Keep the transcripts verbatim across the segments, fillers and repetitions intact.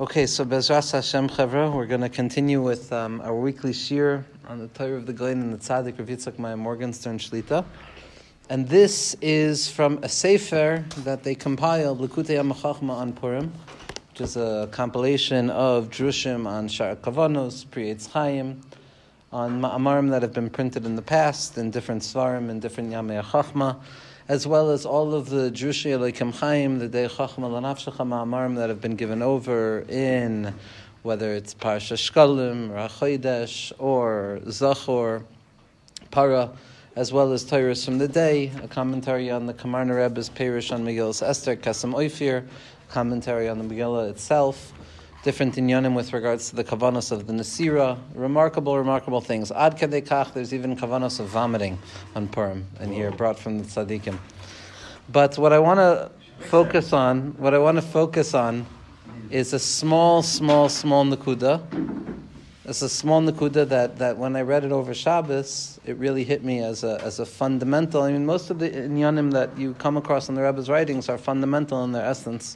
Okay, so Bezras Hashem Chavra, we're going to continue with um, our weekly shir on the Torah of the Glein and the Tzaddik Rav Yitzchak Maya Morgenstern Shlita. And this is from a sefer that they compiled, Likutei HaMachachma on Purim, which is a compilation of Drushim on Shar Kavanos, Pri Eitz Chaim, on Ma'amarim that have been printed in the past, in different Svarim, in different Yamei HaChachma, as well as all of the Drushi Elokim Chaim, the Dei Chachma Lanafshecha Ma'amarim that have been given over in, whether it's Parsha Shkalim, Rachodesh, or Zachor, Para, as well as Torahs from the day, a commentary on the Kamarna Rebbe's Perush on Megillas Esther, Kasem Oifir, commentary on the Megillah itself, different inyanim with regards to the kavanos of the Nesira, remarkable, remarkable things. Ad kadei kach, there's even kavanos of vomiting on Purim, and here brought from the tzaddikim. But what I want to focus on, what I want to focus on, is a small, small, small nakuda. It's a small nakuda that, that when I read it over Shabbos, it really hit me as a as a fundamental. I mean, most of the inyanim that you come across in the Rebbe's writings are fundamental in their essence.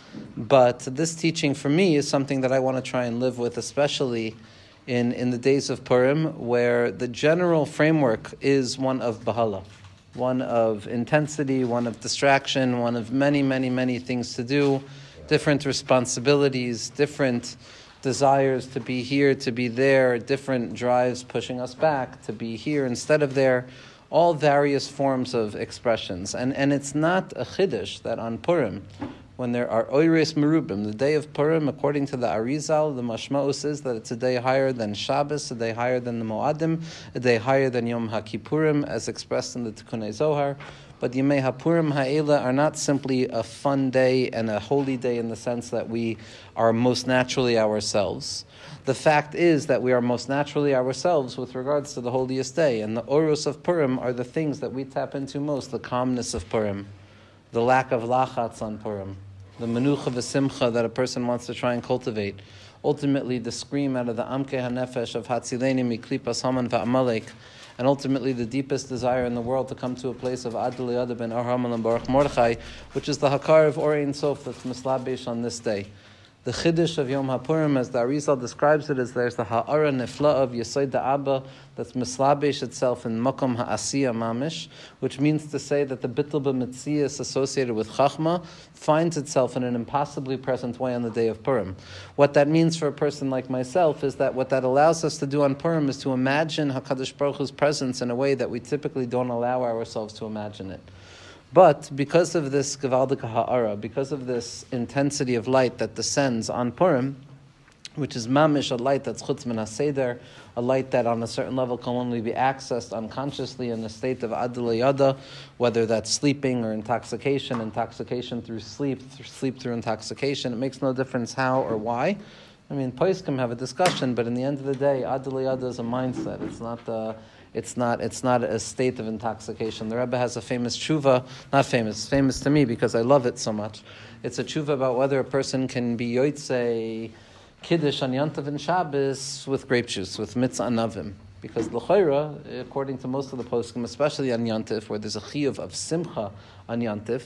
But this teaching for me is something that I want to try and live with, especially in, in the days of Purim, where the general framework is one of Bahala, one of intensity, one of distraction, one of many, many, many things to do, different responsibilities, different desires to be here, to be there, different drives pushing us back to be here instead of there, all various forms of expressions. And, and it's not a chiddush that on Purim, when there are Oires Merubim, the day of Purim, according to the Arizal, the Mashma'us is that it's a day higher than Shabbos, a day higher than the Moadim, a day higher than Yom HaKippurim, as expressed in the Tikkunei Zohar. But Yemei HaPurim Ha'ela are not simply a fun day and a holy day in the sense that we are most naturally ourselves. The fact is that we are most naturally ourselves with regards to the holiest day, and the Orus of Purim are the things that we tap into most, the calmness of Purim, the lack of lachatz on Purim, the menucha v'simcha that a person wants to try and cultivate, ultimately the scream out of the amke hanefesh of hatzileni miklipas haman va'amalek, and ultimately the deepest desire in the world to come to a place of Ad L'Yada ben Arhaman and Baruch Mordechai, which is the hakar of Or Ein Sof that's mislabesh on this day. The Chiddush of Yom HaPurim, as the Arizal describes it, is there's the Ha'ara Nefla of Yesod Da'aba that's mislabesh itself in Makom Ha'asiya Mamish, which means to say that the Bittul B'Metzias associated with Chachma finds itself in an impossibly present way on the day of Purim. What that means for a person like myself is that what that allows us to do on Purim is to imagine HaKadosh Baruch Hu's presence in a way that we typically don't allow ourselves to imagine it. But because of this Gevaldika Ha'ara, because of this intensity of light that descends on Purim, which is mamish, a light that's chutz min haseder, a light that on a certain level can only be accessed unconsciously in a state of Ad L'Yada, whether that's sleeping or intoxication, intoxication through sleep, through sleep through intoxication, it makes no difference how or why. I mean, poskim have a discussion, but in the end of the day, Ad L'Yada is a mindset. It's not the... It's not It's not a state of intoxication. The Rebbe has a famous tshuva, not famous, famous to me because I love it so much. It's a tshuva about whether a person can be yotzei kiddush on Yantav and Shabbos with grape juice, with mitzvah anavim. Because l'chayra, according to most of the poskim, especially on Yantif, where there's a chiyuv of simcha on Yantif,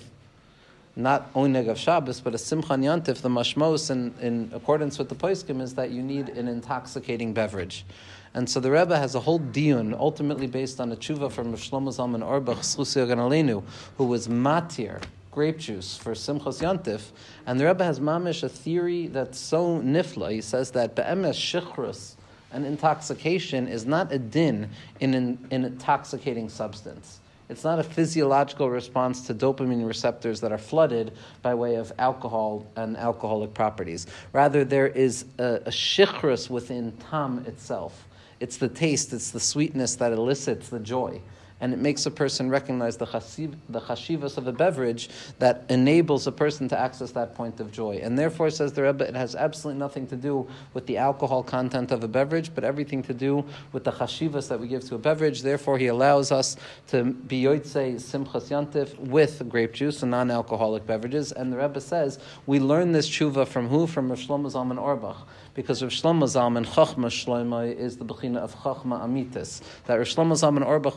not oneg of Shabbos, but a simcha on Yantif, the mashmos, in, in accordance with the poskim, is that you need an intoxicating beverage. And so the Rebbe has a whole diyun, ultimately based on a tshuva from Shlomo Zalman Auerbach, Zchus Yagan Aleinu, who was matir, grape juice, for Simchas Yantif. And the Rebbe has mamish a theory that's so nifla. He says that be'emes shichrus, an intoxication, is not a din in an in intoxicating substance. It's not a physiological response to dopamine receptors that are flooded by way of alcohol and alcoholic properties. Rather, there is a, a shichrus within tam itself. It's the taste, it's the sweetness that elicits the joy. And it makes a person recognize the chasiv, the chashivas of a beverage that enables a person to access that point of joy. And therefore, says the Rebbe, it has absolutely nothing to do with the alcohol content of a beverage, but everything to do with the chashivas that we give to a beverage. Therefore, he allows us to be yotzei simchas yantif with grape juice and non-alcoholic beverages. And the Rebbe says, we learn this tshuva from who? From Rav Shlomo Zalman Auerbach. Because Rav Shlomo Zalman, Chachma Shlomo, is the bechina of Chachma Amitis. That Rav Shlomo Zalman Auerbach was a person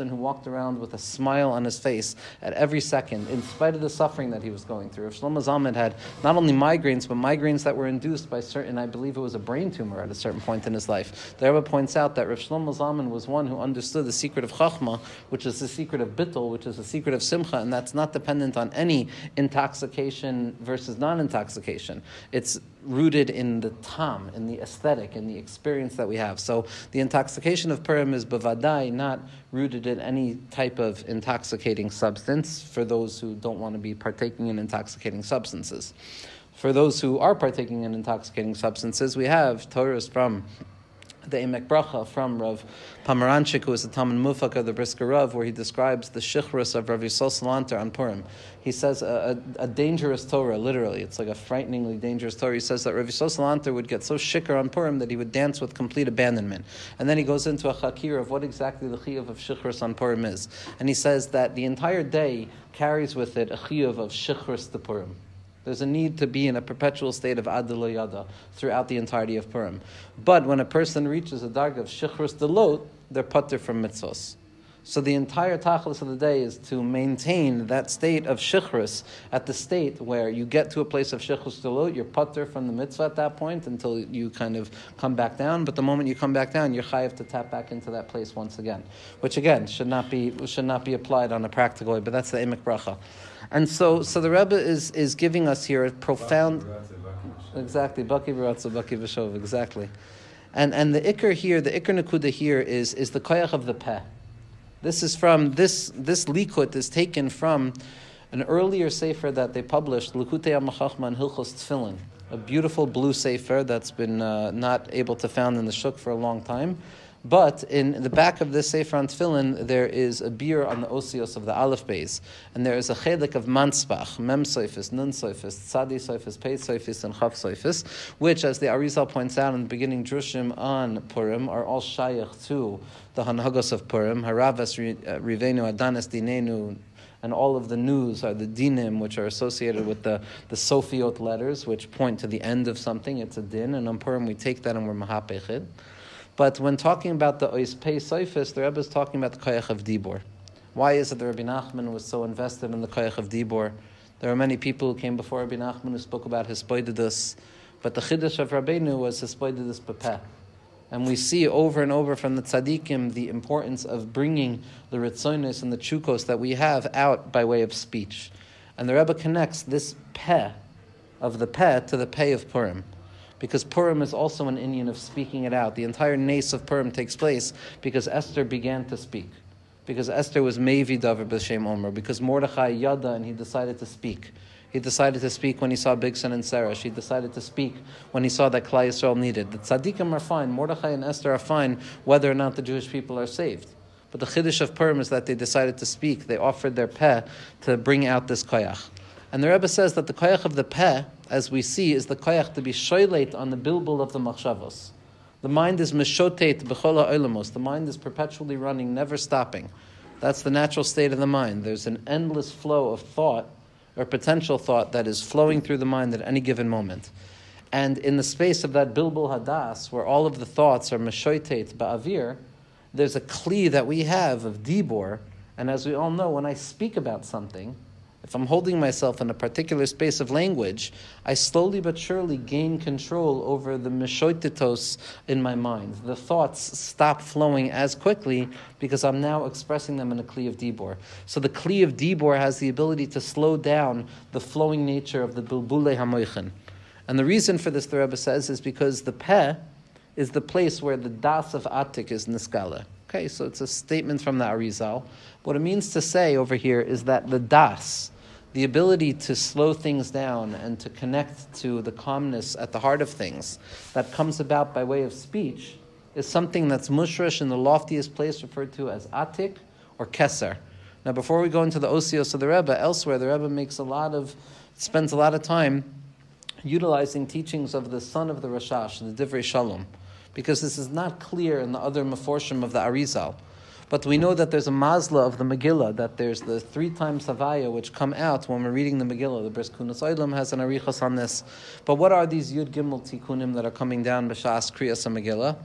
person who walked around with a smile on his face at every second, in spite of the suffering that he was going through. Rav Shlomo Zalman had not only migraines, but migraines that were induced by certain, I believe it was a brain tumor at a certain point in his life. The Rebbe points out that Rav Shlomo Zalman was one who understood the secret of Chachma, which is the secret of Bittul, which is the secret of Simcha, and that's not dependent on any intoxication versus non-intoxication. It's rooted in the tam, in the aesthetic, in the experience that we have. So the intoxication of Purim is bavadai, not rooted in any type of intoxicating substance for those who don't want to be partaking in intoxicating substances. For those who are partaking in intoxicating substances, we have Torahs from the Emek Bracha from Rav Pomeranchik, who is the Talmud Mufak of the Brisker Rav, where he describes the shichrus of Rav Yisrael Salanter on Purim. He says a, a, a dangerous Torah, literally. It's like a frighteningly dangerous Torah. He says that Rav Yisrael Salanter would get so shikr on Purim that he would dance with complete abandonment. And then he goes into a chakir of what exactly the chiyuv of shichrus on Purim is. And he says that the entire day carries with it a chiyuv of shichrus to Purim. There's a need to be in a perpetual state of adil yada throughout the entirety of Purim. But when a person reaches a darg of shichrus delot, they're patur from mitzvos. So the entire tachlis of the day is to maintain that state of shichrus at the state where you get to a place of shichrus delot, you're patur from the mitzvah at that point until you kind of come back down. But the moment you come back down, you're chayav to tap back into that place once again, which again should not be should not be applied on a practical way. But that's the emek bracha. And so, so the Rebbe is, is giving us here a profound, exactly, Baki Baratza, Baki B'Shov, exactly. And and the Iker here, the Iker Nakuda here is is the koyach of the peh. This is from, this this likut is taken from an earlier sefer that they published, Likutei HaMachachma and Hilchos Tefillin, a beautiful blue sefer that's been uh, not able to found in the shuk for a long time. But in the back of this Sefer on Tefillin, there is a beer on the osios of the Aleph Beis, and there is a chelik of Manspach, Mem Soifis, Nun Soifis, Tzadi Soifis, Pei Soifis, and Chav Soifis, which, as the Arizal points out in the beginning drushim on Purim, are all shayach to the Hanhagos of Purim, Haravas Rivenu, Adanes Dinenu, and all of the news are the dinim, which are associated with the, the Sofiot letters, which point to the end of something. It's a din, and on Purim we take that and we're mahapechid. But when talking about the Ois Pei Soifis, the Rebbe is talking about the koyach of Dibor. Why is it that Rabbi Nachman was so invested in the koyach of Dibor? There are many people who came before Rabbi Nachman who spoke about his poididus, but the chiddush of Rabbeinu was his poididus bepeh. And we see over and over from the tzaddikim the importance of bringing the ritzonis and the chukos that we have out by way of speech. And the Rebbe connects this peh of the peh to the peh of Purim. Because Purim is also an inyan of speaking it out. The entire nace of Purim takes place because Esther began to speak. Because Esther was Mevi Davar B'Shem Omer. Because Mordechai Yada, and he decided to speak. He decided to speak when he saw Bigson and Sarah. He decided to speak when he saw that Klal Yisrael needed. The tzaddikim are fine. Mordechai and Esther are fine whether or not the Jewish people are saved. But the chiddush of Purim is that they decided to speak. They offered their peh to bring out this koyach. And the Rebbe says that the koyach of the peh, as we see, is the koyach to be shoyleit on the bilbul of the machshavos. The mind is mishotet b'chol ha'olamos. The mind is perpetually running, never stopping. That's the natural state of the mind. There's an endless flow of thought, or potential thought, that is flowing through the mind at any given moment. And in the space of that bilbul hadas, where all of the thoughts are mishotet ba'avir, there's a kli that we have of dibor. And as we all know, when I speak about something, if I'm holding myself in a particular space of language, I slowly but surely gain control over the mishoititos in my mind. The thoughts stop flowing as quickly because I'm now expressing them in a kli of dibor. So the kli of dibor has the ability to slow down the flowing nature of the bilbulei hamoichin. And the reason for this, the Rebbe says, is because the peh is the place where the das of atik is niskala. Okay, so it's a statement from the Arizal. What it means to say over here is that the das, the ability to slow things down and to connect to the calmness at the heart of things that comes about by way of speech, is something that's mushrash in the loftiest place referred to as atik or keser. Now, before we go into the osios of the Rebbe, elsewhere the Rebbe makes a lot of, spends a lot of time utilizing teachings of the son of the Rashash, the Divrei Shalom, because this is not clear in the other Meforshim of the Arizal. But we know that there's a mazla of the Megillah, that there's the three times Havaya which come out when we're reading the Megillah. The Bris Kunas Olam has an arichas on this. But what are these Yud Gimel Tikkunim that are coming down b'shas Kriyas HaMegillah?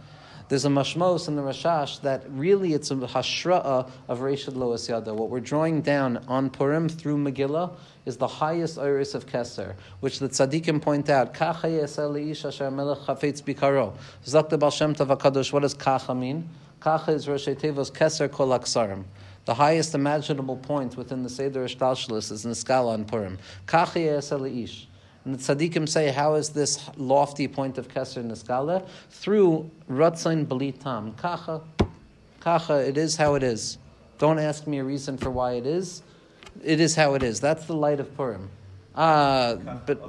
There's a mashmos in the Rashash that really it's a hashra'ah of Reishad Loas Yada. What we're drawing down on Purim through Megillah is the highest iris of Keser, which the tzaddikim point out. Kacha yesel leish asher melech chafetz bikaro. Zok the Baal Shem Tov HaKadosh, what does kacha mean? Kacha is Rosh Tevos Keser Kol Aksarim. The highest imaginable point within the Seder Ishtalshalis is Niskala on Purim. Kacha yesel leish. And the tzaddikim say, how is this lofty point of Keser Niskala? Through Ratzain Belitam. Kacha, Kacha, it is how it is. Don't ask me a reason for why it is. It is how it is. That's the light of Purim. Ah, uh, but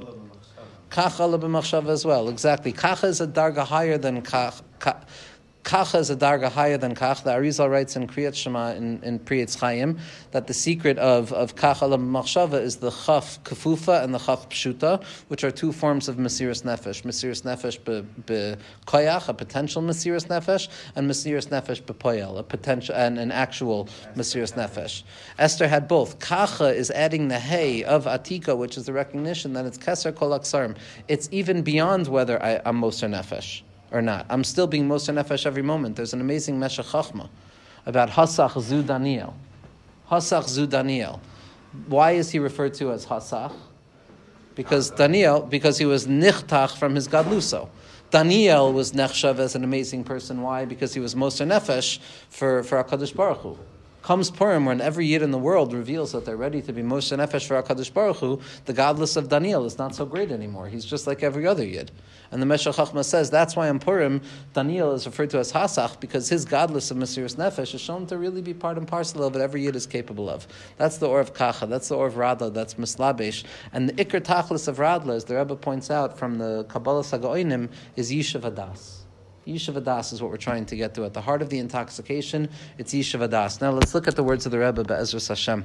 Kacha ala b'machshava as well. Exactly. Kacha is a darga higher than Kach. Ka, Kacha is a darga higher than Kach. The Arizal writes in Kriyat Shema in, in Priyat Chaim that the secret of, of Kach ala b'machshava is the Chaf Kefufa and the Chaf Pshuta, which are two forms of Mesiras Nefesh. Mesiras Nefesh b'koyach, a potential Mesiras Nefesh, and Mesiras Nefesh b'poyel, a potential and an actual Mesiras Nefesh. Esther had both. Kacha is adding the hey of Atika, which is the recognition that it's Keser Kol Aksarim. It's even beyond whether I, I'm Moser Nefesh or not. I'm still being Moser Nefesh every moment. There's an amazing Meshech Chachma about Hasach Zu Daniel. Hasach Zu Daniel. Why is he referred to as Hasach? Because Daniel, because he was nichtach from his gadluso. Daniel was nechshav as an amazing person. Why? Because he was Moser Nefesh for, for HaKadosh Baruch Hu. Comes Purim, when every yid in the world reveals that they're ready to be Moshe Nefesh for HaKadosh Baruch Hu, the godless of Daniel is not so great anymore. He's just like every other yid. And the Meshech Chachma says that's why in Purim, Daniel is referred to as Hasach, because his godless of Mesiras Nefesh is shown to really be part and parcel of what every yid is capable of. That's the Or of Kacha, that's the Or of Radla, that's Mislabesh. And the Iker Tachlis of Radla, as the Rebbe points out from the Kabbalah Sagaoinim, is Yishuv Hadas. Yishuv Hadas is what we're trying to get to. At the heart of the intoxication, it's Yishuv Hadas. Now let's look at the words of the Rebbe, Be'ezras Hashem.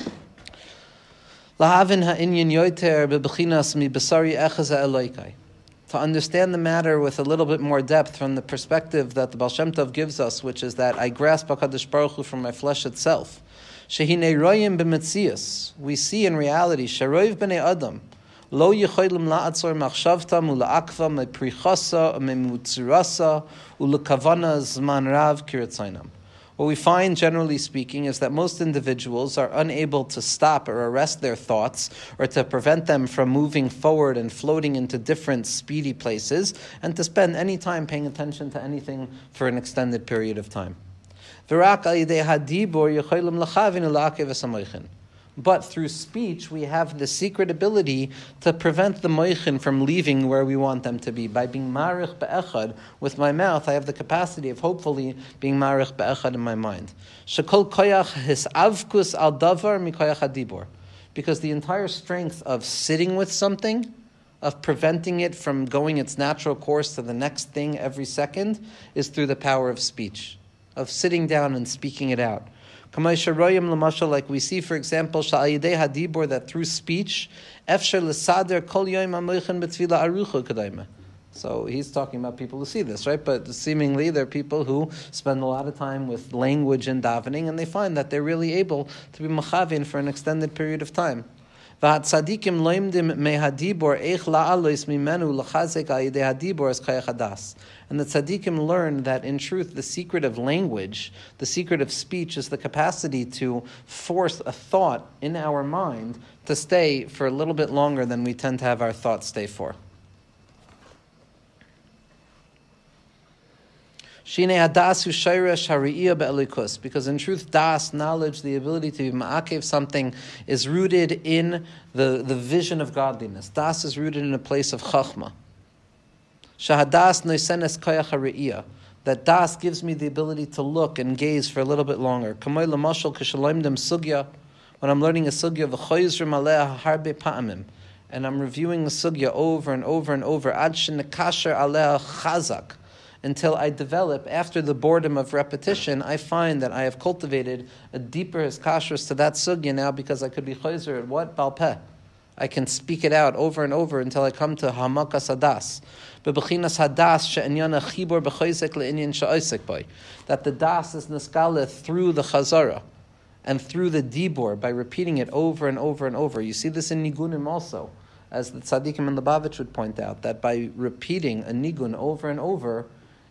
Lahavin ha'inyan yoter bebechinas mi besari echaza eloikai. To understand the matter with a little bit more depth from the perspective that the Baal Shem Tov gives us, which is that I grasp HaKadosh Baruch Hu from my flesh itself. Shehine royim b'metzias. We see in reality, sheroiv b'nei Adam, lo yicholim la'atzor machshavta mula'akva meprichasa memutzirasa ulekavana zman rav kiratzainam. What we find, generally speaking, is that most individuals are unable to stop or arrest their thoughts or to prevent them from moving forward and floating into different speedy places and to spend any time paying attention to anything for an extended period of time. But through speech, we have the secret ability to prevent the moichin from leaving where we want them to be. By being marich be'echad, with my mouth, I have the capacity of hopefully being marich be'echad in my mind. Shekol koyach hisavkus al davar mikoyach adibor. Because the entire strength of sitting with something, of preventing it from going its natural course to the next thing every second, is through the power of speech, of sitting down and speaking it out. Like we see, for example, that through speech, so he's talking about people who see this, right? But seemingly there are people who spend a lot of time with language and davening, and they find that they're really able to be machavin for an extended period of time. And the tzaddikim learn that in truth the secret of language, the secret of speech, is the capacity to force a thought in our mind to stay for a little bit longer than we tend to have our thoughts stay for. Because in truth, das, knowledge, the ability to be ma'akev something, is rooted in the, the vision of godliness. Das is rooted in a place of chachma. Shahadas noisenes koyach ha're'iyah. That das gives me the ability to look and gaze for a little bit longer. Kamoy lamashal k'shaloimdem sugya. When I'm learning a sugya, v'choyzrim aleha harbe pa'amim. And I'm reviewing the sugya over and over and over. Ad shenekasher aleha chazak. Until I develop, after the boredom of repetition, I find that I have cultivated a deeper hiskashrus to that sugya now, because I could be chayzer at what? Balpeh. I can speak it out over and over until I come to hamakas hadas. Bebechinas hadas she'enyana chibur b'chayzek le'inyan she'oisek by. That the das is niskala through the chazara and through the dibur, by repeating it over and over and over. You see this in nigunim also, as the tzaddikim and the Lubavitch would point out, that by repeating a nigun over and over,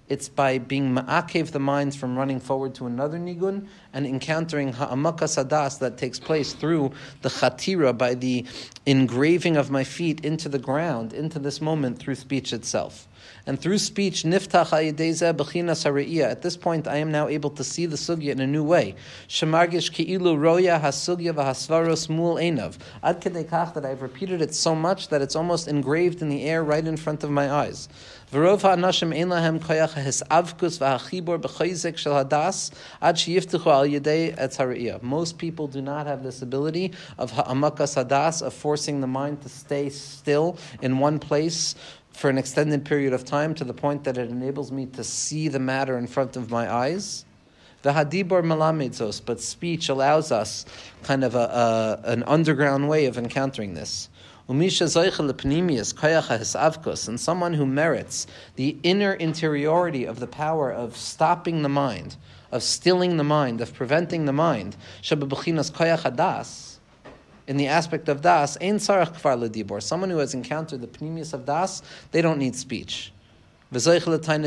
It's by being ma'akev the minds from running forward to another nigun and encountering ha'amakas hadas that takes place through the chatira, by the engraving of my feet into the ground, into this moment through speech itself. And through speech, niftach ha'yedezeh b'chinas ha're'iyah. At this point, I am now able to see the sugya in a new way. Shemargish ki'ilu roya hasugya v'hasvaros mul einav. Ad kedei kach, that I've repeated it so much that it's almost engraved in the air right in front of my eyes. V'rov ha'anashim ein lahem koyach ha'hisavkus v'ha'chibor b'chayzik shel hadas ad sheyiftuchu al yedei etz ha're'iyah. Most people do not have this ability of ha'amakas hadas, of forcing the mind to stay still in one place for an extended period of time, to the point that it enables me to see the matter in front of my eyes. The hadibor malamedzos, but speech allows us kind of a, a an underground way of encountering this. Umisha zoichel lepnimius koyach ha'hisavkus, and someone who merits the inner interiority of the power of stopping the mind, of stilling the mind, of preventing the mind, shababuchinas koyach hadas, in the aspect of das, ein sarach kvar ledibor. Someone who has encountered the pnimius of das, they don't need speech. And at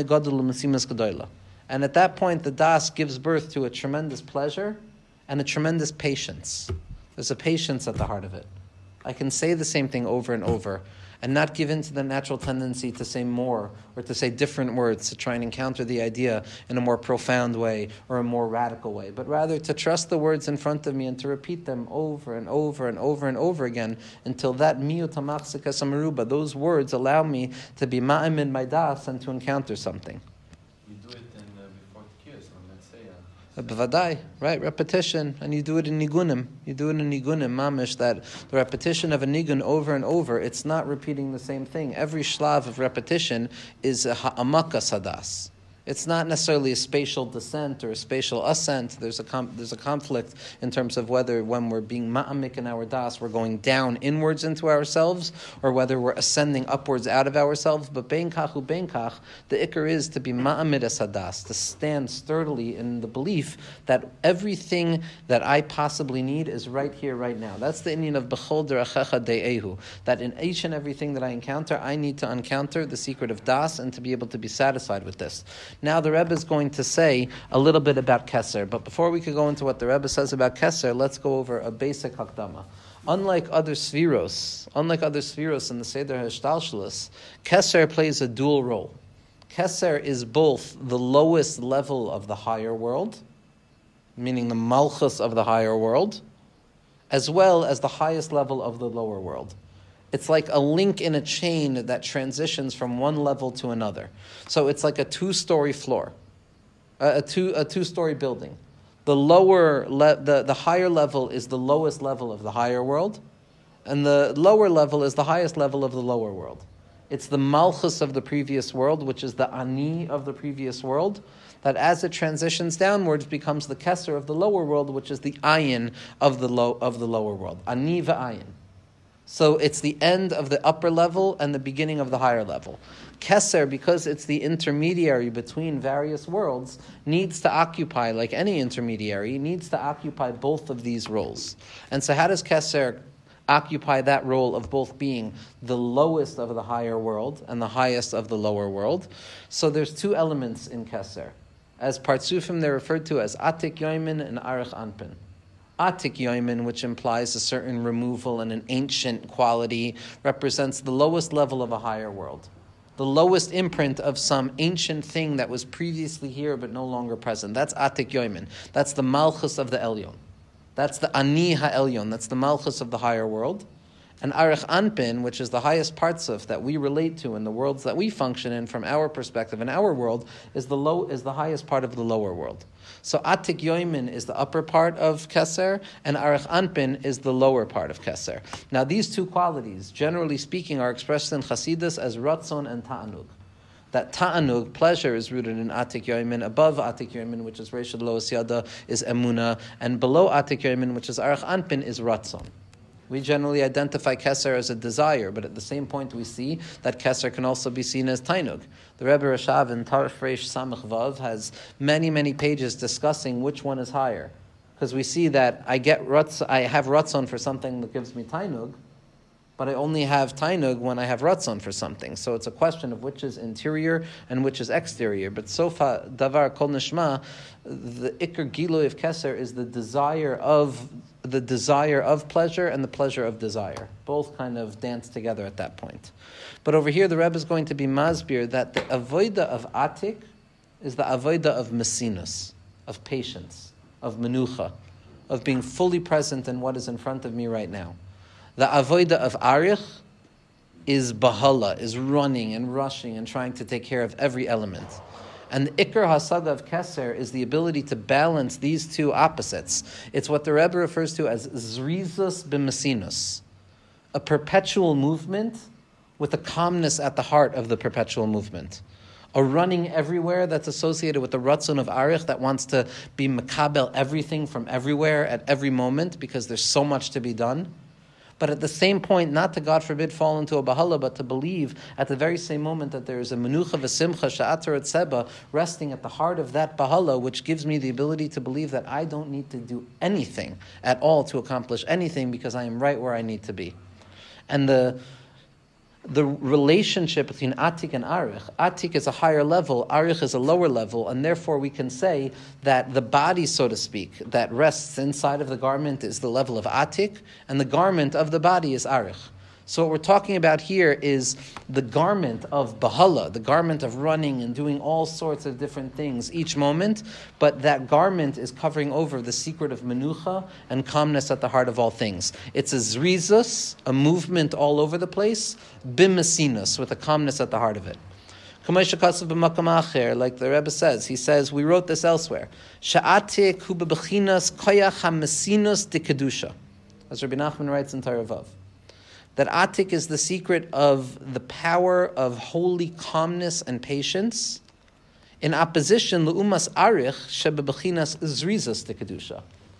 that point, the das gives birth to a tremendous pleasure and a tremendous patience. There's a patience at the heart of it. I can say the same thing over and over and not give in to the natural tendency to say more or to say different words, to try and encounter the idea in a more profound way or a more radical way, but rather to trust the words in front of me and to repeat them over and over and over and over again until that miyut hamachzika samaruba, those words allow me to be ma'im in my das and to encounter something. You do it in, uh, before Tkiyos, let's say. Uh, B'vadai, right? Repetition, and you do it in nigunim. You do it in nigunim, mamish, that the repetition of a nigun over and over, it's not repeating the same thing. Every shlav of repetition is a ha'amakas hadas. It's not necessarily a spatial descent or a spatial ascent. There's a com- there's a conflict in terms of whether when we're being ma'amik in our das, we're going down inwards into ourselves, or whether we're ascending upwards out of ourselves. But bein kach u bein kach, the ikar is to be ma'amid as hadas, to stand sturdily in the belief that everything that I possibly need is right here, right now. That's the inyan of b'chol derachecha de'ehu, that in each and everything that I encounter, I need to encounter the secret of das and to be able to be satisfied with this. Now the Rebbe is going to say a little bit about Keser, but before we could go into what the Rebbe says about Keser, let's go over a basic hakdama. Unlike other spheros, unlike other spheros in the Seder HaShtalshelus, Keser plays a dual role. Keser is both the lowest level of the higher world, meaning the malchus of the higher world, as well as the highest level of the lower world. It's like a link in a chain that transitions from one level to another. So it's like a two-story floor, a, a two a two-story building. The lower le- the the higher level is the lowest level of the higher world, and the lower level is the highest level of the lower world. It's the malchus of the previous world, which is the ani of the previous world, that as it transitions downwards becomes the keser of the lower world, which is the ayin of the low of the lower world. Ani v'ayin. So it's the end of the upper level and the beginning of the higher level. Keser, because it's the intermediary between various worlds, needs to occupy, like any intermediary, needs to occupy both of these roles. And so how does Keser occupy that role of both being the lowest of the higher world and the highest of the lower world? So there's two elements in Keser. As Partsufim, they're referred to as Atik Yoimin and Arich Anpin. Atik Yoimin, which implies a certain removal and an ancient quality, represents the lowest level of a higher world. The lowest imprint of some ancient thing that was previously here but no longer present. That's Atik Yoimin. That's the Malchus of the Elyon. That's the Ani HaElyon. That's the Malchus of the higher world. And Arich Anpin, which is the highest parts of that we relate to in the worlds that we function in from our perspective, in our world, is the low is the highest part of the lower world. So Atik Yoimin is the upper part of Keser, and Arich Anpin is the lower part of Keser. Now these two qualities, generally speaking, are expressed in Chassidus as Ratzon and Ta'anug. That Ta'anug, pleasure, is rooted in Atik Yoimin. Above Atik Yoimin, which is Reishad Loos Yada, is Emuna, and below Atik Yoimin, which is Arich Anpin, is Ratzon. We generally identify Keser as a desire, but at the same point we see that Keser can also be seen as Tainug. The Rebbe Rashav in Tarf Reish Samach Vav has many, many pages discussing which one is higher. Because we see that I get rutz, I have Ratzon for something that gives me Tainug, but I only have tainug when I have ratzon for something. So it's a question of which is interior and which is exterior. But sofa davar kol nishma, the ikar gilui of keser is the desire of the desire of pleasure and the pleasure of desire. Both kind of dance together at that point. But over here, the Rebbe is going to be masbir that the avoida of atik is the avoida of mesinus, of patience, of menucha, of being fully present in what is in front of me right now. The avoida of arich is bahala, is running and rushing and trying to take care of every element. And the ikar hasaga of keser is the ability to balance these two opposites. It's what the Rebbe refers to as zrizus b'mesinus, a perpetual movement with a calmness at the heart of the perpetual movement. A running everywhere that's associated with the ratzon of arich that wants to be makabel everything from everywhere at every moment because there's so much to be done. But at the same point, not to, God forbid, fall into a bahala, but to believe at the very same moment that there is a menucha v'simcha sha'atar et seba resting at the heart of that bahala, which gives me the ability to believe that I don't need to do anything at all to accomplish anything because I am right where I need to be. And the the relationship between atik and arich, atik is a higher level, arich is a lower level, and therefore we can say that the body, so to speak, that rests inside of the garment is the level of atik, and the garment of the body is arich. So what we're talking about here is the garment of bahala, the garment of running and doing all sorts of different things each moment, but that garment is covering over the secret of menucha and calmness at the heart of all things. It's a zrizus, a movement all over the place, bimesinus, with a calmness at the heart of it. Like the Rebbe says, he says, we wrote this elsewhere, Sha'atik hu bebechinas koyach hamesinus de kedusha, as Rabbi Nachman writes in Torah Vav. That atik is the secret of the power of holy calmness and patience, in opposition leumas arich shebebechinas zrizas de kedusha.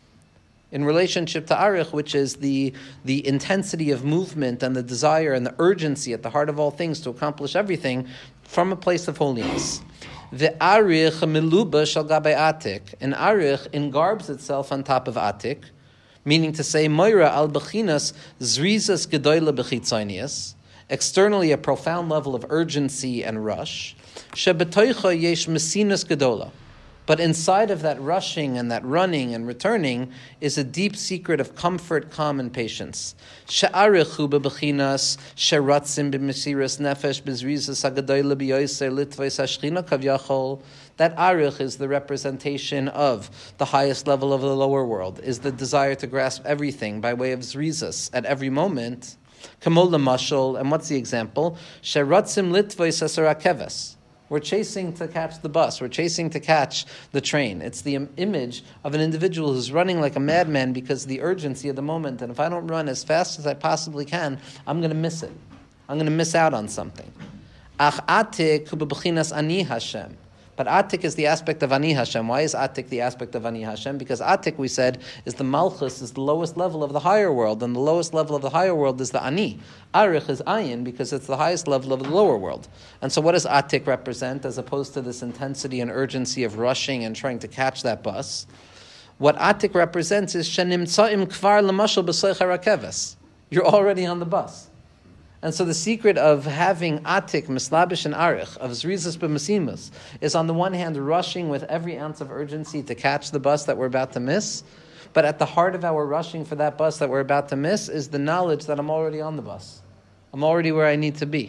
In relationship to arich, which is the the intensity of movement and the desire and the urgency at the heart of all things to accomplish everything from a place of holiness. The arich miluba shal gabei atik, and arich engarbs itself on top of atik. Meaning to say, Moira al bechinas zrizas gedoyle bechitzonius, externally a profound level of urgency and rush, shebetoicha yesh mesinus gedola. But inside of that rushing and that running and returning is a deep secret of comfort, calm, and patience. She'arichu bebechinas sheratzim b'mesiras nefesh b'zrizas hagadoyle b'yoyser litvos hashchina kavyachol. That arich is the representation of the highest level of the lower world, is the desire to grasp everything by way of zrizas at every moment. Kamol lemashol, and what's the example? Sheratzim litvos hasarakeves. We're chasing to catch the bus. We're chasing to catch the train. It's the im- image of an individual who's running like a madman because of the urgency of the moment. And if I don't run as fast as I possibly can, I'm going to miss it. I'm going to miss out on something. Ach atik hu bebechinas ani Hashem. But Atik is the aspect of Ani Hashem. Why is Atik the aspect of Ani Hashem? Because Atik, we said, is the Malchus, is the lowest level of the higher world, and the lowest level of the higher world is the Ani. Arich is Ayin, because it's the highest level of the lower world. And so what does Atik represent, as opposed to this intensity and urgency of rushing and trying to catch that bus? What Atik represents is Shenimtsaim Kvar Lamashal B'Soich HaRakeves. You're already on the bus. And so the secret of having atik, mislabish, and arich, of zrizas b'mesimus, is on the one hand rushing with every ounce of urgency to catch the bus that we're about to miss, but at the heart of our rushing for that bus that we're about to miss is the knowledge that I'm already on the bus. I'm already where I need to be.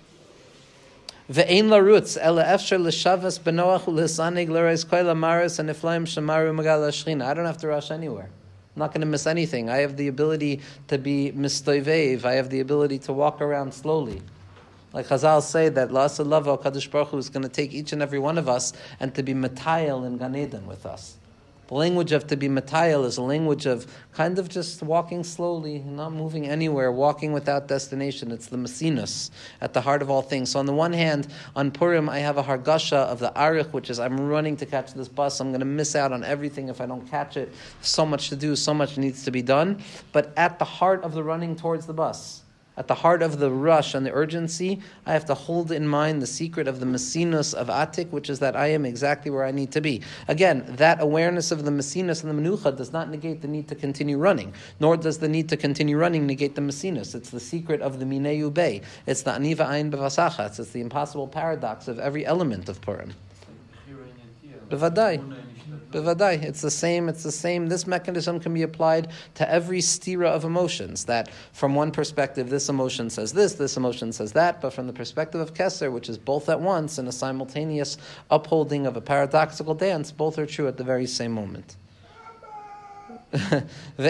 Ve'ein larutz, ela efshar l'shavas b'noach u'lesanig l'reis koila maris and iflaim shamaru magal hashchina. I don't have to rush anywhere. I'm not going to miss anything. I have the ability to be mistoivev. I have the ability to walk around slowly. Like Chazal say that La'aseh Lava Kadosh Baruch Hu is going to take each and every one of us and to be matayel in Gan Eden with us. The language of to be matayel is a language of kind of just walking slowly, not moving anywhere, walking without destination. It's the mesinus at the heart of all things. So on the one hand, on Purim, I have a hargasha of the arich, which is I'm running to catch this bus. I'm going to miss out on everything if I don't catch it. So much to do, so much needs to be done. But at the heart of the running towards the bus At the heart of the rush and the urgency, I have to hold in mind the secret of the Messinus of Atik, which is that I am exactly where I need to be. Again, that awareness of the Messinus and the Menucha does not negate the need to continue running, nor does the need to continue running negate the Messinus. It's the secret of the Minei Ubei. It's the Aniva Ayin Bevasachas. It's the impossible paradox of every element of Purim. Bevadai. Bevadai. It's the same, it's the same. This mechanism can be applied to every stira of emotions, that from one perspective, this emotion says this, this emotion says that, but from the perspective of Kesser, which is both at once in a simultaneous upholding of a paradoxical dance, both are true at the very same moment. And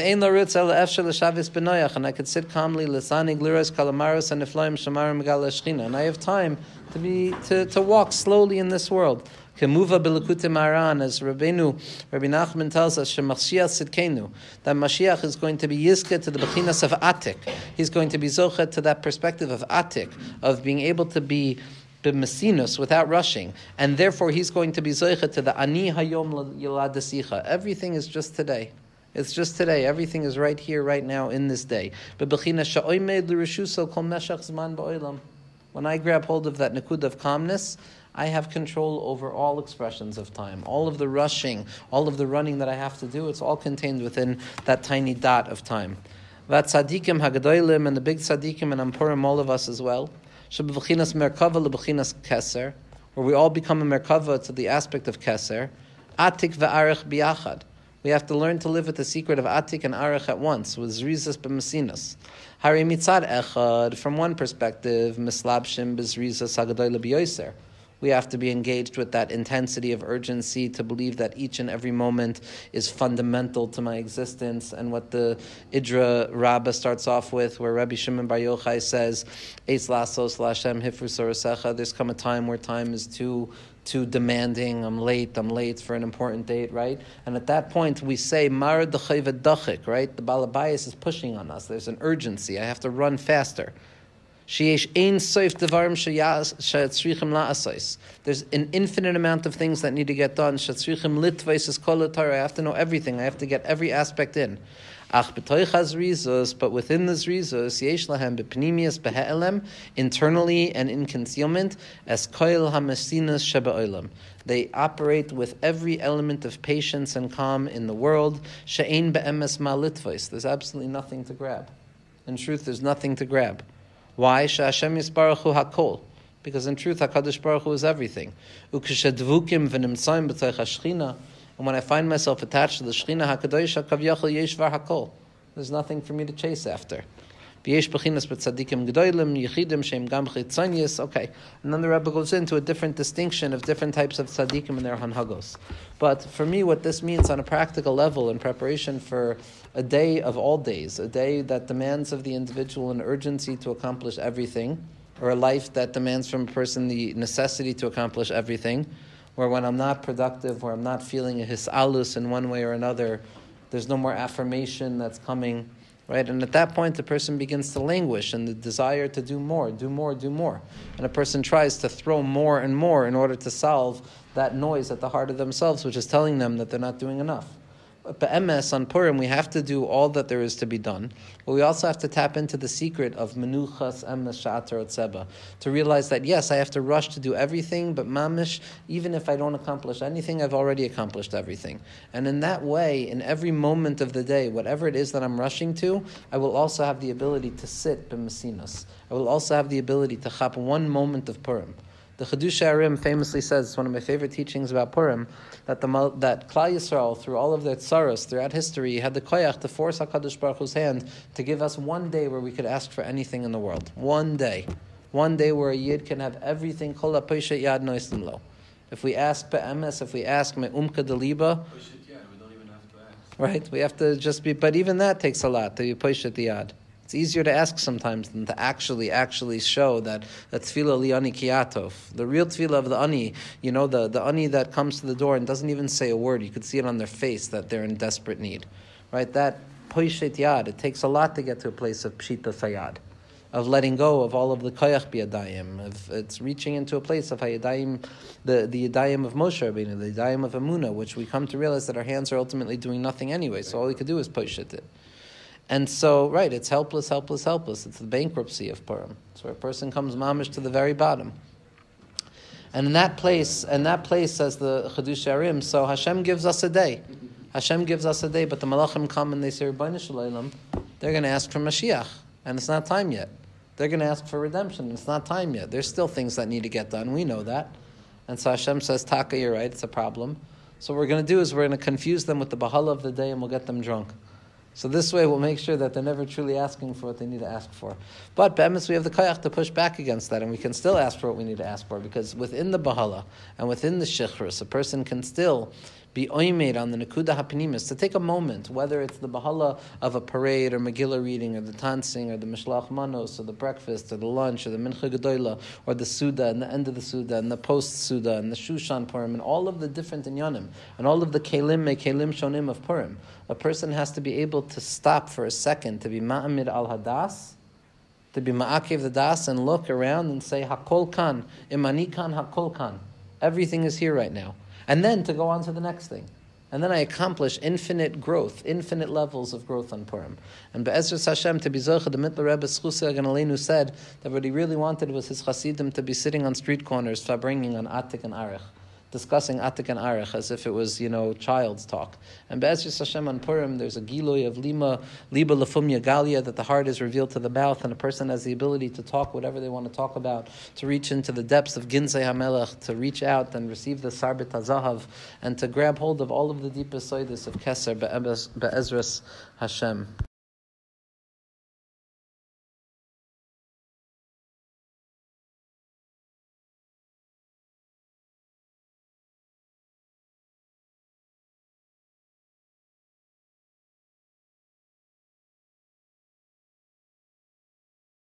I could sit calmly, lisanig liras kalamaros and iflaim shamarim megala shchina, and I have time to be to, to walk slowly in this world. Kemuva belekute maran, as Rabbeinu Rabbi Nachman tells us, shemachshiach sidkenu, that Mashiach is going to be yizke to the bechinas of Atik. He's going to be zochet to that perspective of Atik, of being able to be b'mesinus, without rushing, and therefore he's going to be zochet to the ani hayom yilad desicha. Everything is just today. It's just today. Everything is right here, right now, in this day. When I grab hold of that nakud of calmness, I have control over all expressions of time. All of the rushing, all of the running that I have to do, it's all contained within that tiny dot of time. Vat tzadikim hagadolim, and the big tzadikim, and Ampurim, all of us as well. Sheb'v'chinas merkava le'b'chinas keser, where we all become a merkava to the aspect of keser. Atik ve'arech biachad. We have to learn to live with the secret of Atik and Arech at once, with Zrizas b'Mesinas. Hari mitzad echad, from one perspective, mislabshim b'Zrizas hagadoy le'b'yoser. We have to be engaged with that intensity of urgency to believe that each and every moment is fundamental to my existence. And what the Idra Rabbah starts off with, where Rabbi Shimon Bar Yochai says, Eitz lasos la'Hashem hifru sorasecha, there's come a time where time is too too demanding, I'm late, I'm late for an important date, right? And at that point we say, Mar d'chayva dachik, right? The Balabayas is pushing on us. There's an urgency. I have to run faster. There's an infinite amount of things that need to get done. I have to know everything. I have to get every aspect in. But within this rizos, internally and in concealment, as they operate with every element of patience and calm in the world. There's absolutely nothing to grab. In truth, there's nothing to grab. Why? Sha'Hashem Yisbarach Hu Hakol. Because in truth, HaKadosh Baruch Hu is everything. Ukeshadvukim v'nimtzayim b'tzayich hashchina. And when I find myself attached to the Shechina HaKadosh HaKavyachal Yeshvar Hakol, there's nothing for me to chase after. B'yesh b'chinas b'tzadikim g'doylim yichidim sheim gam chitzonius. Okay, and then the Rebbe goes into a different distinction of different types of tzadikim and their hanhagos. But for me, what this means on a practical level in preparation for a day of all days, a day that demands of the individual an urgency to accomplish everything, or a life that demands from a person the necessity to accomplish everything, where when I'm not productive, where I'm not feeling a hisalus in one way or another, there's no more affirmation that's coming. Right? And at that point, the person begins to languish and the desire to do more, do more, do more. And a person tries to throw more and more in order to solve that noise at the heart of themselves, which is telling them that they're not doing enough. But M S on Purim, we have to do all that there is to be done, but we also have to tap into the secret of Menuchas Emes Sha'atar Otzeba, to realize that yes, I have to rush to do everything, but mamish, even if I don't accomplish anything, I've already accomplished everything. And in that way, in every moment of the day, whatever it is that I'm rushing to, I will also have the ability to sit b'mesinas. I will also have the ability to chap one moment of Purim. The Chiddushei HaRim famously says, it's one of my favorite teachings about Purim, that the that Klal Yisrael, through all of their tsaros throughout history, had the koyach to force HaKadosh Baruch Hu's hand to give us one day where we could ask for anything in the world. One day. One day where a yid can have everything. Kol ha'poshet yad noislim lo. If we ask be'emes, if we ask me'umka deliba, right? We have to just be, but even that takes a lot, to be poshet yad. It's easier to ask sometimes than to actually, actually show that that tefillah li'ani kiyatov. The real tefillah of the ani, you know, the, the ani that comes to the door and doesn't even say a word. You could see it on their face that they're in desperate need. Right? That poishet yad, it takes a lot to get to a place of pshita sayad, of letting go of all of the koyach b'yadayim. Of it's reaching into a place of hayadayim, the, the yadayim of Moshe Rabbeinu, the yadayim of Emunah, which we come to realize that our hands are ultimately doing nothing anyway, so all we could do is poishet it. And so, right, it's helpless, helpless, helpless. It's the bankruptcy of Purim. It's where a person comes mamish to the very bottom. And in that place, and that place, says the Chedush Arim, so Hashem gives us a day. Hashem gives us a day, but the Malachim come and they say, Rebbeinu Shalom, they're going to ask for Mashiach, and it's not time yet. They're going to ask for redemption, and it's not time yet. There's still things that need to get done. We know that. And so Hashem says, Taka, you're right, it's a problem. So what we're going to do is we're going to confuse them with the Bahala of the day, and we'll get them drunk. So this way we'll make sure that they're never truly asking for what they need to ask for. But be'emes, we have the koyach to push back against that, and we can still ask for what we need to ask for, because within the Bahala and within the Shechrus, a person can still be oimed on the Nekuda HaPnimis, to take a moment, whether it's the Bahala of a parade or Megillah reading or the Tansing or the Mishlach Manos or the breakfast or the lunch or the Mincha Gedoyla or the Suda and the end of the Suda and the post-Suda and the Shushan Purim and all of the different inyanim and all of the Kelim me Kelim Shonim of Purim. A person has to be able to stop for a second, to be Ma'amid al-Hadas, to be Ma'akev the Das and look around and say, Hakol Kan, Imani Kan, Hakol Kan. Everything is here right now. And then to go on to the next thing. And then I accomplish infinite growth, infinite levels of growth on Purim. And Be'ezras Hashem, to be Zocha, the Mittler Rebbe Schusay Aleinu said that what he really wanted was his Hasidim to be sitting on street corners, fabringing on Atik and Arich, discussing Atik and Arich as if it was, you know, child's talk. And Be'ezras Hashem on Purim, there's a Giloy of Lima, Liba Lefumya Galia, that the heart is revealed to the mouth, and a person has the ability to talk whatever they want to talk about, to reach into the depths of Ginzei HaMelech, to reach out and receive the Sarbet HaZahav, and to grab hold of all of the deepest soidus of Keser Be'ezras Hashem.